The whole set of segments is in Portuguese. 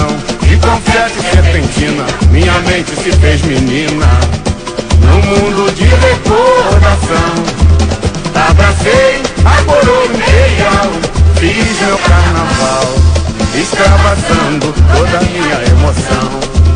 explosão de confete serpentina, minha mente se fez menina no mundo de recordação. Abracei a coroa imperial, fiz meu carnaval, extravasando toda a minha emoção.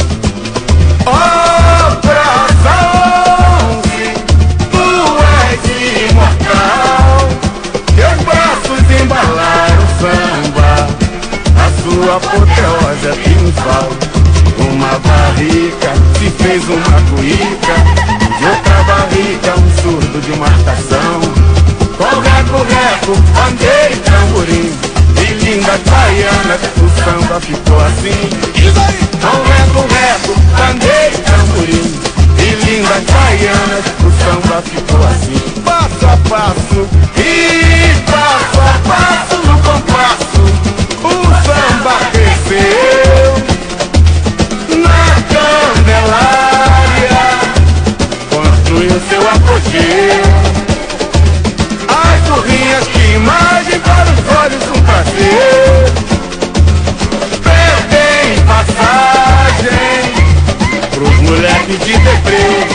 Oh, praça 11, tu és imortal, teus braços embalaram o samba, a sua apoteose é triunfal. Uma barrica se fez uma cuíca, de outra barrica um surdo de marcação. Com reco, bandeira e tamborim, e lindas baianas, o samba ficou assim. Com reco, bandeira e tamborim, e lindas baianas, o samba ficou assim. Passo a passo, e passo a passo no compasso, o samba cresceu na Candelária, construiu seu apogeu. As turrinhas, que imagem para os olhos, um prazer, perdem passagem pros moleques de deprê.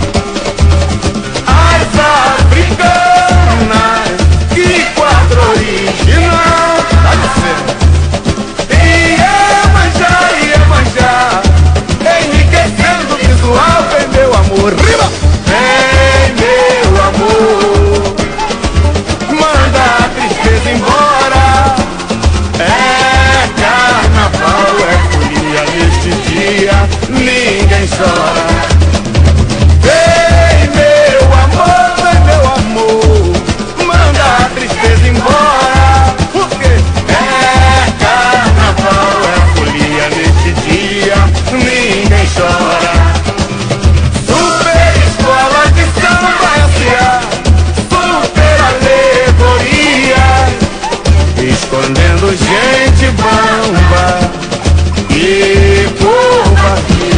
As africanas, que quadro original, dá licença. Iemanjá, enriquecendo o visual, vem meu amor, riba! Vem meu amor, manda a tristeza embora. É carnaval, é folia neste dia, ninguém chora. Vem meu amor, manda a tristeza embora. Por quê? É carnaval, é folia neste dia, ninguém chora. Super escola de samba S.A., super alegoria, escondendo gente bamba e covardia.